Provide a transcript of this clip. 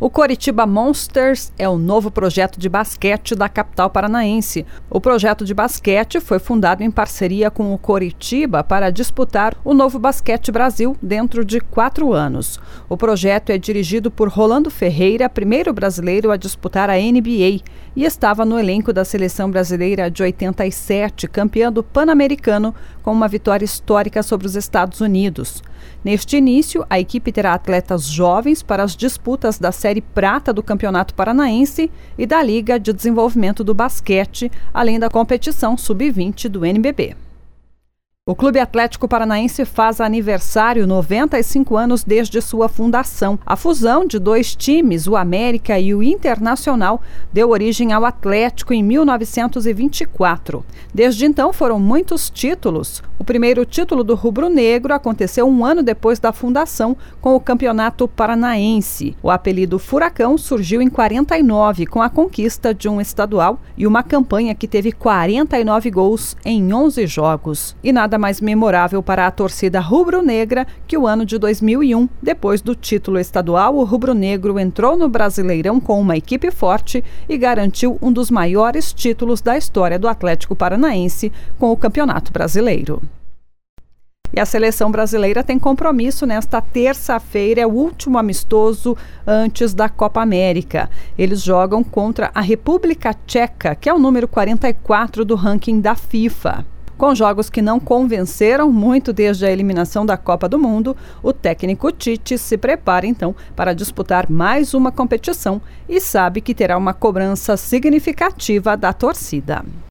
O Coritiba Monsters é o novo projeto de basquete da capital paranaense. O projeto de basquete foi fundado em parceria com o Coritiba para disputar o Novo Basquete Brasil dentro de 4 anos. O projeto é dirigido por Rolando Ferreira, primeiro brasileiro a disputar a NBA, e estava no elenco da seleção brasileira de 87, campeã do Pan-Americano, com uma vitória histórica sobre os Estados Unidos. Neste início, a equipe terá atletas jovens para as disputas da Série Prata do Campeonato Paranaense e da Liga de Desenvolvimento do Basquete, além da competição Sub-20 do NBB. O Clube Atlético Paranaense faz aniversário 95 anos desde sua fundação. A fusão de 2 times, o América e o Internacional, deu origem ao Atlético em 1924. Desde então foram muitos títulos. O primeiro título do rubro-negro aconteceu 1 ano depois da fundação, com o Campeonato Paranaense. O apelido Furacão surgiu em 49, com a conquista de um estadual e uma campanha que teve 49 gols em 11 jogos. E nada mais memorável para a torcida rubro-negra que o ano de 2001. Depois do título estadual, o rubro-negro entrou no Brasileirão com uma equipe forte e garantiu um dos maiores títulos da história do Atlético Paranaense com o Campeonato Brasileiro. E a seleção brasileira tem compromisso nesta terça-feira, é o último amistoso antes da Copa América. Eles jogam contra a República Tcheca, que é o número 44 do ranking da FIFA. Com jogos que não convenceram muito desde a eliminação da Copa do Mundo, o técnico Tite se prepara então para disputar mais uma competição e sabe que terá uma cobrança significativa da torcida.